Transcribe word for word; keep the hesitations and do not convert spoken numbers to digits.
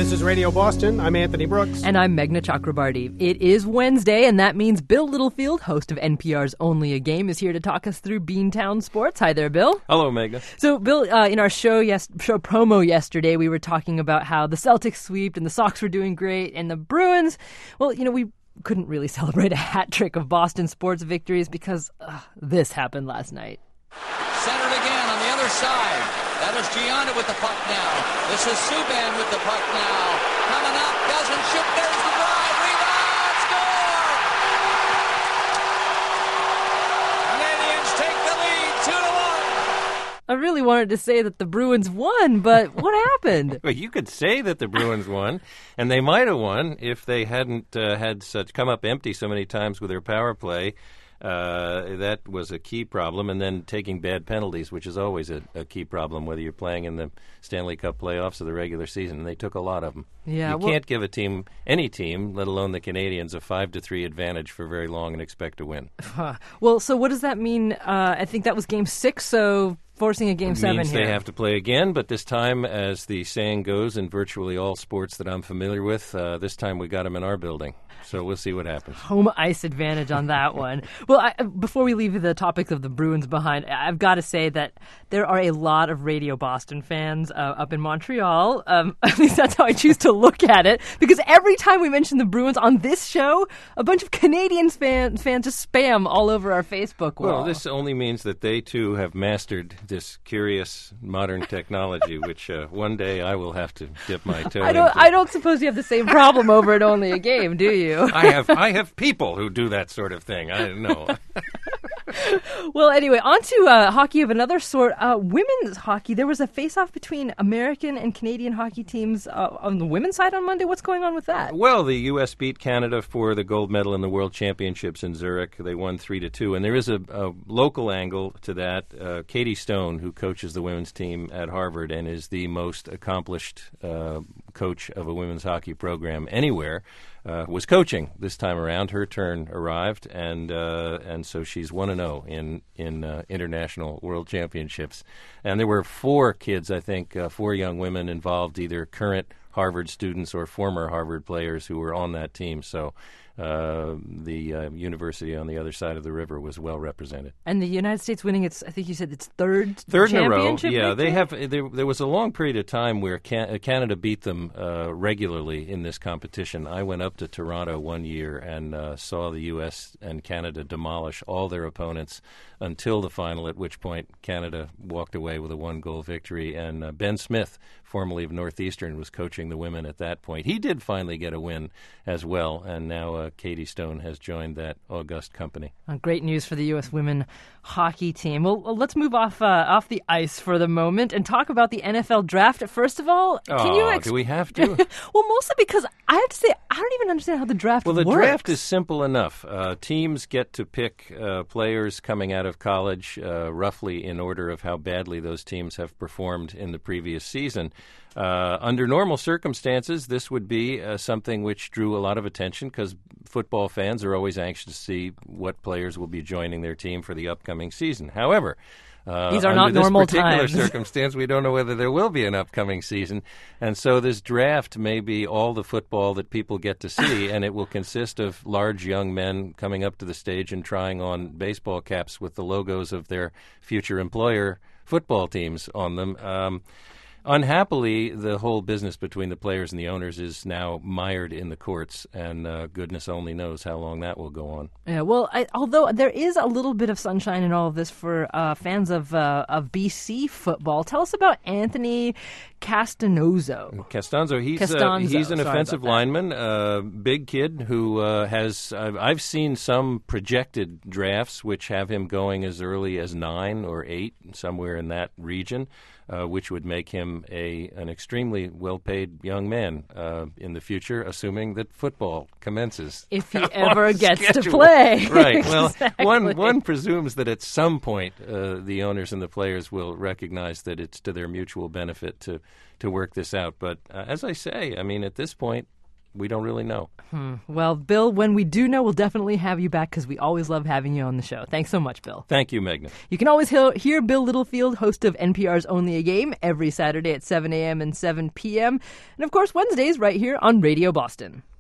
This is Radio Boston. I'm Anthony Brooks. And I'm Meghna Chakrabarty. It is Wednesday, and that means Bill Littlefield, host of N P R's Only a Game, is here to talk us through Beantown Sports. Hi there, Bill. Hello, Meghna. So, Bill, uh, in our show yes, show promo yesterday, we were talking about how the Celtics swept and the Sox were doing great, and the Bruins, well, you know, we couldn't really celebrate a hat trick of Boston sports victories because uh, this happened last night. Centered again on the other side. That is Gianna with the puck now. This is Subban with the puck now. Coming up, doesn't shoot. There's the drive. Rebound. Score! Canadians take the lead two to one. I really wanted to say that the Bruins won, but what happened? Well, you could say that the Bruins won, and they might have won if they hadn't uh, had such come up empty so many times with their power play. Uh, that was a key problem, and then taking bad penalties, which is always a, a key problem, whether you're playing in the Stanley Cup playoffs or the regular season, and they took a lot of them. Yeah, you well, can't give a team, any team, let alone the Canadians, a five to three advantage for very long and expect to win. Well, so what does that mean? Uh, I think that was game six, so forcing a game it seven means here. They have to play again, but this time, as the saying goes in virtually all sports that I'm familiar with, uh, this time we got them in our building. So we'll see what happens. Home ice advantage on that one. Well, I, before we leave the topics of the Bruins behind, I've got to say that there are a lot of Radio Boston fans uh, up in Montreal. Um, at least that's how I choose to look at it. Because every time we mention the Bruins on this show, a bunch of Canadian fan, fans just spam all over our Facebook wall. Well, this only means that they, too, have mastered this curious modern technology, which uh, one day I will have to dip my toe I don't, into. I don't suppose you have the same problem over at Only a Game, do you? I have I have people who do that sort of thing. I don't know. Well, anyway, on to uh, hockey of another sort. Uh, women's hockey, there was a face-off between American and Canadian hockey teams uh, on the women's side on Monday. What's going on with that? Well, the U S beat Canada for the gold medal in the World Championships in Zurich. They won three to two, and there is a, a local angle to that. Uh, Katie Stone, who coaches the women's team at Harvard and is the most accomplished uh, coach of a women's hockey program anywhere, Uh, was coaching this time around. Her turn arrived, and uh, and so she's one and zero in in uh, international world championships. And there were four kids, I think, uh, four young women involved, either current Harvard students or former Harvard players who were on that team. So uh, the uh, university on the other side of the river was well represented. And the United States winning its, I think you said its third Third in a row, championship yeah. victory? They have. There, there was a long period of time where Can- Canada beat them uh, regularly in this competition. I went up to Toronto one year and uh, saw the U S and Canada demolish all their opponents until the final, at which point Canada walked away with a one-goal victory. And uh, Ben Smith, formerly of Northeastern, was coaching the women at that point. He did finally get a win as well, and now uh, Katie Stone has joined that august company. Uh, great news for the U S women hockey team. Well, uh, let's move off uh, off the ice for the moment and talk about the N F L draft. First of all, can oh, you ex- do we have to? Well, mostly because I have to say I don't even understand how the draft Well, the works. draft is simple enough. Uh, teams get to pick uh, players coming out of college uh, roughly in order of how badly those teams have performed in the previous season. Uh, under normal circumstances, this would be uh, something which drew a lot of attention because football fans are always anxious to see what players will be joining their team for the upcoming season. However, Uh, These are under not this normal particular times. circumstance, we don't know whether there will be an upcoming season. And so this draft may be all the football that people get to see, and it will consist of large young men coming up to the stage and trying on baseball caps with the logos of their future employer football teams on them. Um, Unhappily, the whole business between the players and the owners is now mired in the courts, and uh, goodness only knows how long that will go on. Yeah, well, I, although there is a little bit of sunshine in all of this for uh, fans of uh, of B C football, tell us about Anthony Castanzo. Castanzo, he's Costanzo, uh, he's an sorry offensive about that. lineman, uh, big kid who uh, has. I've, I've seen some projected drafts which have him going as early as nine or eight, somewhere in that region. Uh, which would make him a an extremely well-paid young man uh, in the future, assuming that football commences. If he on ever gets to schedule. play. Right. Well, Exactly. one one presumes that at some point uh, the owners and the players will recognize that it's to their mutual benefit to, to work this out. But uh, as I say, I mean, at this point, we don't really know. Hmm. Well, Bill, when we do know, we'll definitely have you back because we always love having you on the show. Thanks so much, Bill. Thank you, Meghna. You can always hear, hear Bill Littlefield, host of N P R's Only a Game, every Saturday at seven a.m. and seven p.m. And, of course, Wednesdays right here on Radio Boston.